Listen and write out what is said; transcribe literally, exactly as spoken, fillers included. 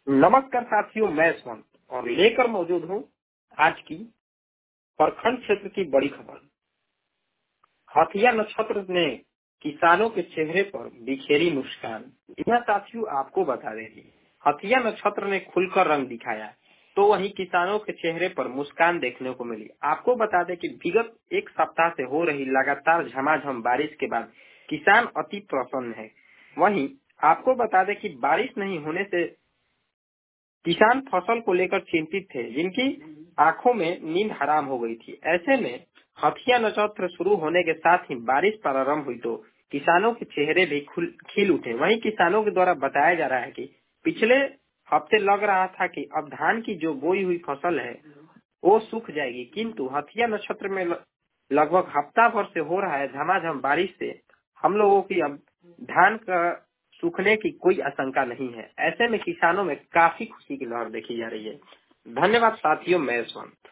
नमस्कार साथियों, मैं स्वयं और लेकर मौजूद हूँ आज की प्रखंड क्षेत्र की बड़ी खबर। हथिया नक्षत्र ने किसानों के चेहरे पर बिखेरी मुस्कान। यह साथियों आपको बता दें कि हथिया नक्षत्र ने खुलकर रंग दिखाया, तो वहीं किसानों के चेहरे पर मुस्कान देखने को मिली। आपको बता दें कि विगत एक सप्ताह से हो रही लगातार झमाझम बारिश के बाद किसान अति प्रसन्न है। वहीं आपको बता दें कि बारिश नहीं होने से किसान फसल को लेकर चिंतित थे, जिनकी आंखों में नींद हराम हो गई थी। ऐसे में हथिया नक्षत्र शुरू होने के साथ ही बारिश प्रारंभ हुई तो किसानों के चेहरे भी खिल उठे। वहीं किसानों के द्वारा बताया जा रहा है कि पिछले हफ्ते लग रहा था कि अब धान की जो बोई हुई फसल है वो सूख जाएगी, किंतु हथिया नक्षत्र में लगभग हफ्ता भर से हो रहा है झमाझम बारिश से हम लोगों की अब धान का सूखने की कोई आशंका नहीं है। ऐसे में किसानों में काफी खुशी की लहर देखी जा रही है। धन्यवाद साथियों, मैं स्वयं।